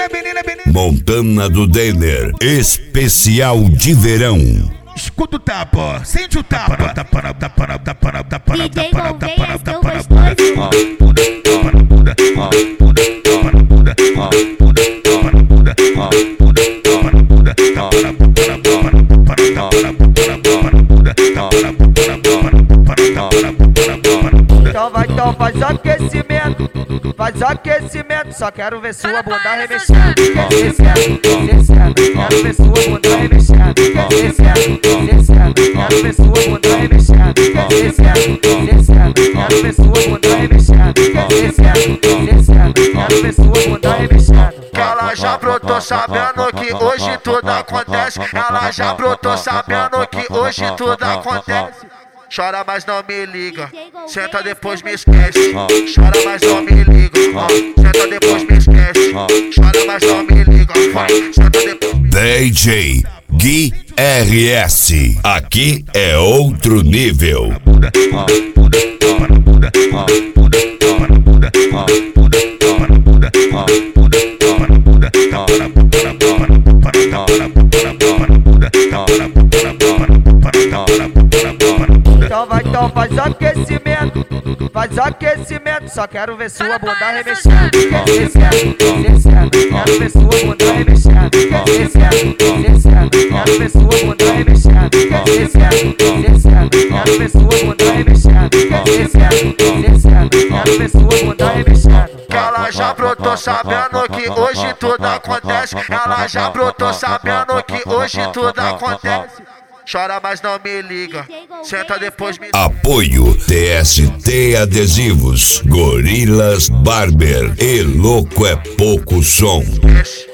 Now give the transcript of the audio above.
Montana do Denner, especial de verão. Escuta o tapa, ó. Sente o tapa. DJ Gouveia, seu gostoso. Então faz aquecimento, só quero ver sua bunda remexendo. Descendo, quero ver sua bunda remexendo. Descendo, quero ver sua bunda remexendo. Descendo, quero ver sua bunda remexendo. Descendo, quero ver sua bunda remexendo. Ela já brotou sabendo que hoje tudo acontece. Ela já brotou sabendo que hoje tudo acontece. Chora, mas não me liga. Senta, depois me esquece. Chora, mas não me liga. Senta, depois me esquece. Chora, mas não me liga. Senta, depois me esquece. DJ Gui RS. Aqui é outro nível. Então faz aquecimento, só quero ver sua bunda remexendo. Descendo, quero ver sua bunda remexendo. Descendo, quero ver sua bunda remexendo. Descendo, quero ver sua bunda remexendo. Descendo, quero ver sua bunda remexendo. Ela já brotou sabendo que hoje tudo acontece. Ela já brotou sabendo que hoje tudo acontece. Chora, mas não me liga. Senta, depois me... Apoio TST Adesivos, Gorilas Barber e Louco é Pouco Som.